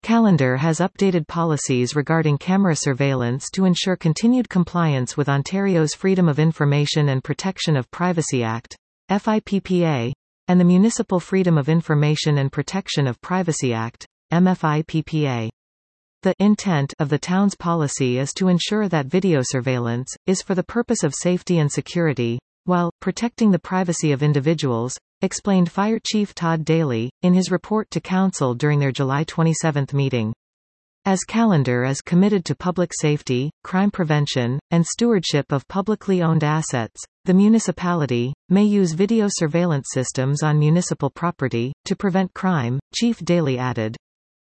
Calendar has updated policies regarding camera surveillance to ensure continued compliance with Ontario's Freedom of Information and Protection of Privacy Act, FIPPA, and the Municipal Freedom of Information and Protection of Privacy Act, MFIPPA. The intent of the town's policy is to ensure that video surveillance is for the purpose of safety and security, while protecting the privacy of individuals, explained Fire Chief Todd Daly, in his report to Council during their July 27 meeting. As Calendar is committed to public safety, crime prevention, and stewardship of publicly owned assets, the municipality may use video surveillance systems on municipal property to prevent crime, Chief Daly added.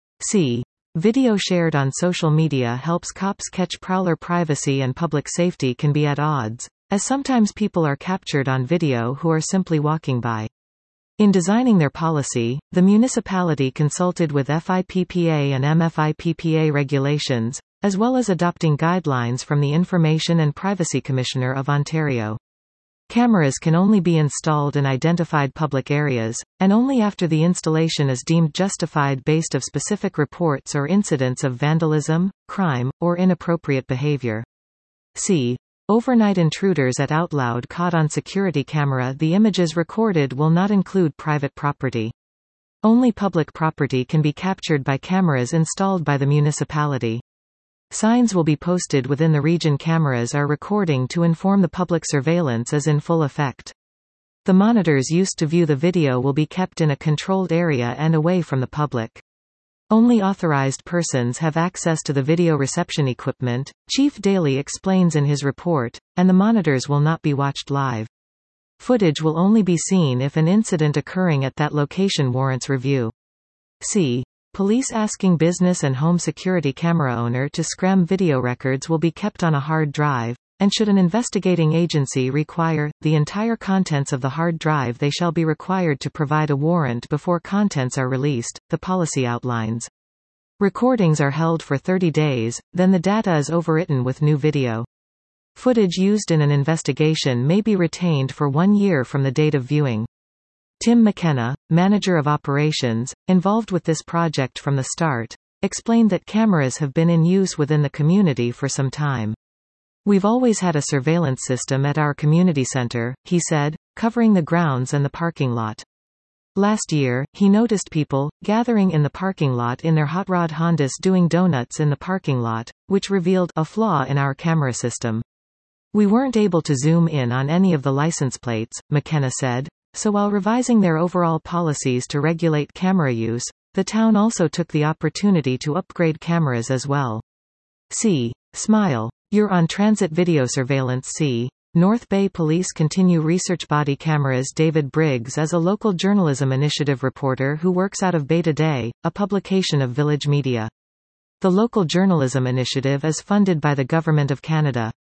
Video shared on social media helps cops catch prowler. Privacy and public safety can be at odds, as sometimes people are captured on video who are simply walking by. In designing their policy, the municipality consulted with FIPPA and MFIPPA regulations, as well as adopting guidelines from the Information and Privacy Commissioner of Ontario. Cameras can only be installed in identified public areas, and only after the installation is deemed justified based on specific reports or incidents of vandalism, crime, or inappropriate behavior. Overnight intruders at Outloud caught on security camera. The images recorded will not include private property. Only public property can be captured by cameras installed by the municipality. Signs will be posted within the region. Cameras are recording to inform the public surveillance is in full effect. The monitors used to view the video will be kept in a controlled area and away from the public. Only authorized persons have access to the video reception equipment, Chief Daly explains in his report, and the monitors will not be watched live. Footage will only be seen if an incident occurring at that location warrants review. Police asking business and home security camera owner to scram video records will be kept on a hard drive, and should an investigating agency require the entire contents of the hard drive, they shall be required to provide a warrant before contents are released, the policy outlines. Recordings are held for 30 days, then the data is overwritten with new video. Footage used in an investigation may be retained for 1 year from the date of viewing. Tim McKenna, manager of operations, involved with this project from the start, explained that cameras have been in use within the community for some time. We've always had a surveillance system at our community center, he said, covering the grounds and the parking lot. Last year, he noticed people gathering in the parking lot in their hot rod Hondas doing donuts in the parking lot, which revealed a flaw in our camera system. We weren't able to zoom in on any of the license plates, McKenna said, so while revising their overall policies to regulate camera use, the town also took the opportunity to upgrade cameras as well. Smile. You're on transit video surveillance. North Bay Police continue research body cameras. David Briggs is a local journalism initiative reporter who works out of Beta Day, a publication of Village Media. The local journalism initiative is funded by the Government of Canada.